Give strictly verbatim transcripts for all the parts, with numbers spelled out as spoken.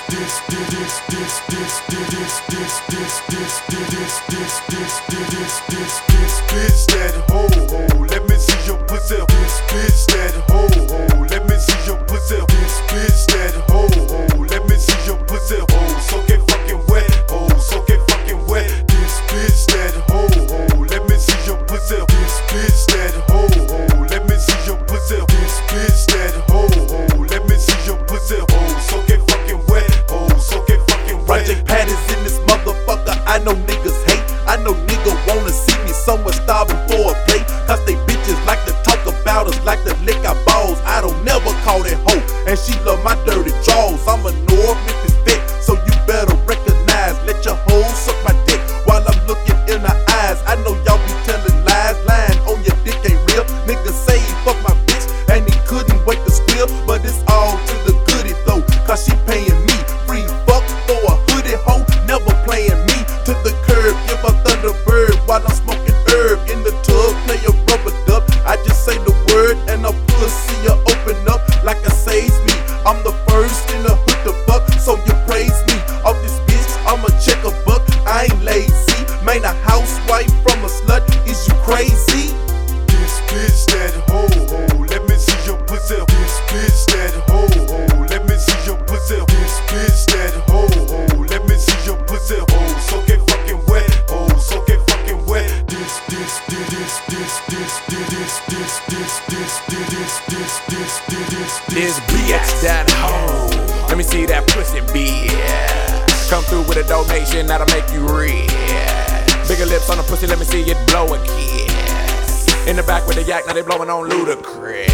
this, this, this, this, this, this, this, this, this, this, this, this, this, this, this, this, bitch that hoe, hoe. Let me see your pussy. This bitch that hoe, hoe. Let me see your pussy. This bitch that hoe, hoe. Let me see your pussy. Oh, so get fucking wet. Oh, so get fucking wet. This bitch that hoe, hoe. Let me see your pussy. This bitch that hoe, hoe. Let me see your pussy. This bitch that hoe, hoe. Let me see your pussy. Oh, so get fucking wet. Oh, so get fucking wet. Project Pat is in this motherfucker. I know niggas hate. I know nigga wanna see me somewhere starving for a plate. Cause they bitches like to talk about us, like to lick our balls. I don't never call that hoe, and she love my dirty draws. I'm a North Memphis vet, so you better recognize. Let your hoe suck my dick while I'm looking in her eyes. I know y'all be telling lies, lying on your dick ain't real. Niggas say he fuck my bitch, and he couldn't wait to squeal. But it's all to the goodie though, cause she paying me. Free fuck for a hoodie hoe, never playing me. To the curb, give a Thunderbird while I'm smoking herb. In the tub, play a rubber dub. I just say the word and a pussy will open up like a saves me. I'm the first in the hood to fuck, so you praise me. Off this bitch, I'ma check a buck. I ain't lazy, man, a housewife from a slut. Is you crazy? This bitch that hoe, hoe. Let me see your pussy. This bitch that hoe, hoe. Let me see your pussy. This bitch that hoe, hoe. Let me see your pussy. Oh, so get fucking wet. Oh, so get fucking wet. This, this, this, this, this, this, this, this, this, this, this, this, this, this, This bitch that hoe. Let me see that pussy, bitch. Come through with a donation that'll make you rich. Bigger lips on the pussy, let me see it blow a kiss. In the back with the yak, now they blowing on Ludacris.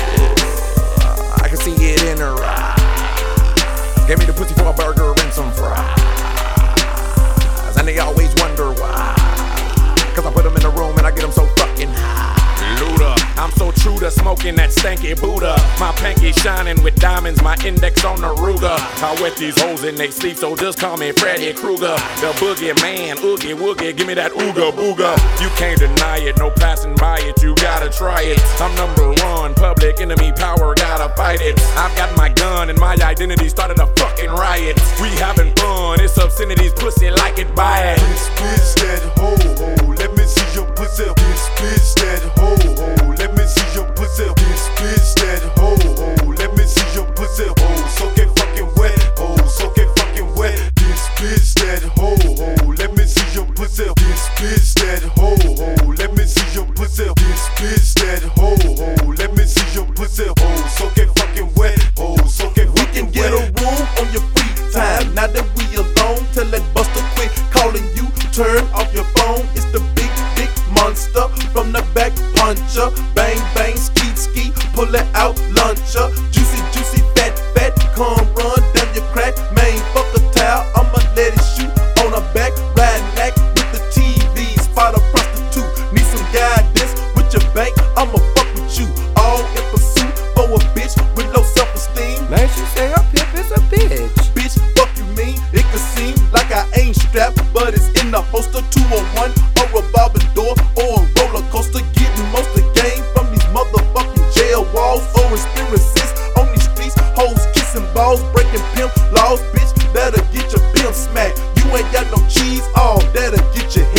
I can see it in her eye. Gave me the pussy for a burger and some fries. And they always wonder why. Cause I put them in the room and I get them so fucking high. Luda, I'm so true to smoking that stanky Buddha. My pinky shining with diamonds, my index on the Ruger. I wet these hoes in they sleep, so just call me Freddy Krueger. The boogie man, oogie woogie, give me that ooga booga. You can't deny it, no passing by it, you gotta try it. I'm number one, public enemy power, gotta fight it. I've got my gun and my identity started a fucking riot. We having fun, it's obscenities, pussy like it, buy it. This bitch that hoe, hoe. Let me see your pussy. This bitch that hoe, hoe. Let me see your pussy. This bitch that hoe, hoe. Let me see your pussy. Oh, so get fucking wet. Oh, so get fucking wet. This bitch that hoe, hoe. Let me see your pussy. This bitch that hoe, hoe. Let me see your pussy. This bitch that hoe, hoe. Let me see your pussy. Oh, so get fucking wet. Oh, so get We fucking can get a wet. room on your free time. Now that we alone, tell that buster quit calling you. Turn off your phone. It's the big, big monster from the back puncher. Bang, bang, skeet, skeet, pull it out, luncher. Juicy, juicy, fat, fat, come run down your crack. Man, fuck a towel, I'ma let it shoot on her back. Riding back with the T V, spot a prostitute. Need some guidance with your bank, I'ma fuck with you. All in pursuit for a bitch with low self-esteem. Man, she say up here is a bitch. Bitch, fuck you mean? It could seem like I ain't strapped, but it's in the holster. Two on one, a revolving door, or a roller coaster. Getting most of the game from these motherfucking jail walls, or experiences on these streets. Hoes kissing balls, breaking pimp laws. Bitch, better get your pimp smacked. You ain't got no cheese, all that'll get your